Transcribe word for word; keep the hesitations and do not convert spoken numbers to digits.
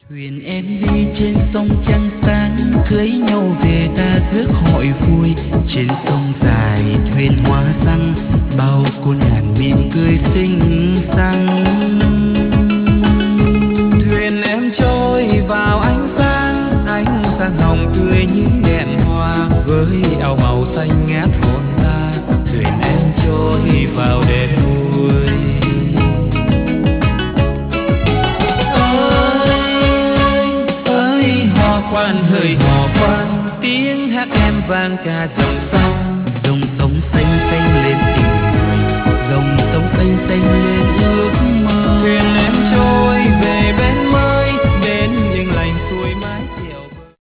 Thuyền em đi trên sông trăng sáng, cưới nhau về ta rước hội vui. Trên sông dài thuyền hoa răng, bao cô nàng mỉm cười xinh xắn. Thuyền em trôi vào ánh sáng, ánh sáng hồng tươi như đèn hoa, với áo màu xanh ngát hồn ta. Thuyền em trôi vào đêm vui. Quan hơi hò quan, tiếng hát em vang ca dòng sông. Dòng sông xanh xanh lên tình người, dòng sông xanh xanh lên ước mơ. Thuyền em trôi về bên mơ.